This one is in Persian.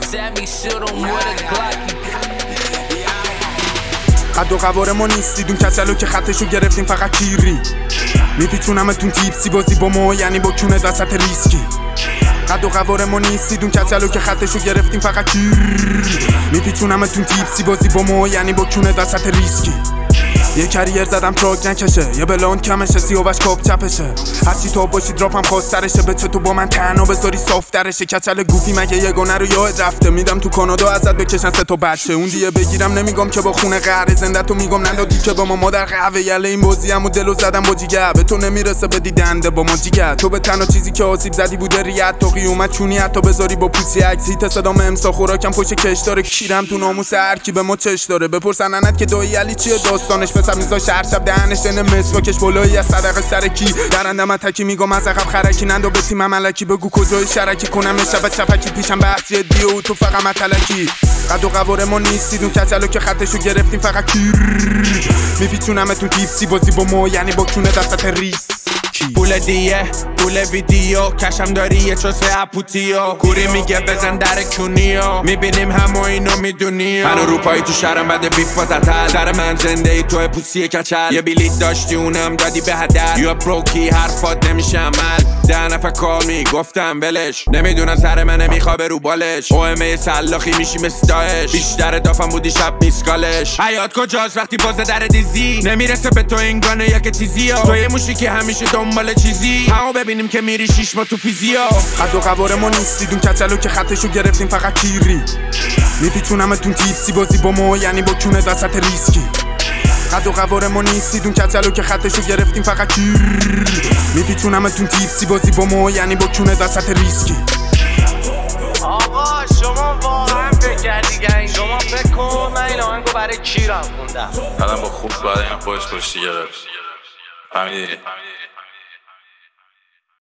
at me, shoot him with a Glocky. قد و قوار ما نیستید اون کچلو که خطشو گرفتیم فقط کیری میپیچونمتون تیپسی بازی با ما یعنی با کونه دست ریسکی قد و قوار ما نیستید اون کچلو که خطشو گرفتیم فقط کیری میپیچونمتون تیپسی بازی با ما یعنی با کونه دست ریسکی یه کریر زدم تراک نکشه یه بلاند کمشه سیاوش کاپ چپشه هرچی تا باشی دراپم خواسترشه به تو با من تنها بذاری صافترشه کچل گوفی مگه یگانه رو یاد رفته میدم تو کانادا ازت بکشن 3 تا بچه اون دیگه بگیرم نمیگم که با خونه قهر زنده تو میگم ندادی که با ما مادر قهوه یله این بازی همو دلو زدم با جیگه به تو نمیرسه بدی دنده با ما جیگه تو به تنها چیزی که آسیب زدی بوده ریت تو قیومت چونی حتی بذاری با پوسی عکسی تا صدام امسا خوراکم پشت کش داره کیرم تو ناموس هر کی به ما چش داره بپرسن انت که دایی علی چیه داستانش پسر میذاش هر شب دهنش دن مسواکش بالایی از صدقه سر کی درنده من تکی میگم از عقب خرکی نندو به تیم ملکی بگو کجای شرکی کنم شب چپکی پیشم بحث جدیه و تو فقط متلکی قد و قوار ما نیستید اون کچلو که خطشو گرفتیم فقط کیر میپیچونمتون تیپسی بازی با ما یعنی با کونه دستت ریس پول دیه پول ویدیو کشم داری یه چوسه اپوتیو کوری میگه بزن در کونیو میبینیم همو اینو میدونی من اروپایی تو شهرم بده بیف با تتل سر من زنده ای تو پوسی کچل یه بلیت داشتی اونم دادی به هدر یا بروکی حرفات نمیشه عمل 10 نفر کال میگفتم ولش نمیدونم سر من نمیخوابه رو بالش اومه سلاخی میشی مستاش بیشتر دافم بودی شب میسکالش حیات کجاست وقتی بازه در دیزی نمیرسه به تو این گانه یک تیزیو تو یه موشی که همیشه دنبال چیزی همو ببینیم که میری 6 ماه تو فیزیا قد و قوار ما نیستید اون کچلو که خطشو گرفتیم فقط کیری میپیچونمتون تیپسی بازی با ما یعنی با کونه دست ریسکی قد و قوار ما نیستید اون کچلو که خطشو گرفتیم فقط کیری میپیچونمتون تیپسی بازی با ما یعنی با کونه دست ریسکی آقا شما واقعا فکر کردی گنگ شما فکر کن من این آهنگو برای کیرم خوندم آدم با خوب باید این خودش کشتی گرفت فهمیدی؟